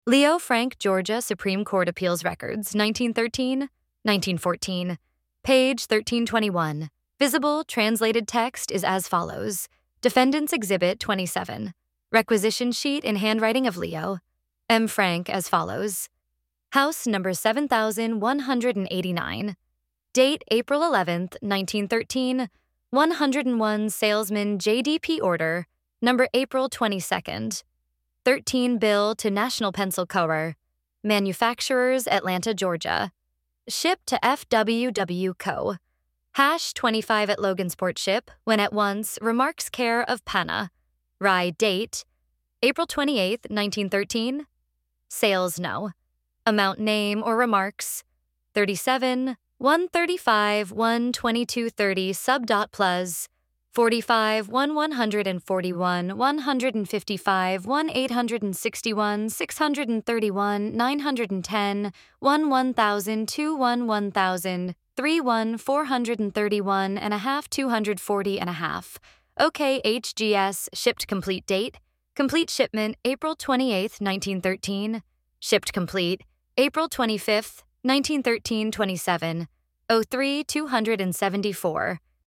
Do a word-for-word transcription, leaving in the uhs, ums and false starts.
Leo Frank, Georgia Supreme Court Appeals Records, nineteen thirteen, nineteen fourteen. Page thirteen twenty-one. Visible translated text is as follows. Defendant's Exhibit twenty-seven. Requisition sheet in handwriting of Leo. M. Frank as follows. House number seven thousand one hundred eighty-nine. Date April eleventh, nineteen thirteen. one hundred one Salesman J D P Order, number April twenty-second. thirteen Bill to National Pencil Coer. Manufacturers, Atlanta, Georgia. Ship to F W W Co. Hash twenty-five at Logansport ship, when at once, remarks care of Panna. Rye date, April twenty-eighth, nineteen thirteen. Sales no. Amount name or remarks, thirty-seven, one thirty-five, one twenty-two thirty sub dot plus, forty-five, one one forty-one, one fifty-five, one eight sixty-one, six thirty-one, nine ten, one one thousand, two one one thousand, three one four thirty-one and a half, two forty and a half. OK H G S shipped complete date. Complete shipment April twenty-eighth, nineteen thirteen. Shipped complete April twenty-fifth, nineteen thirteen twenty-seven. oh three, two seventy-four.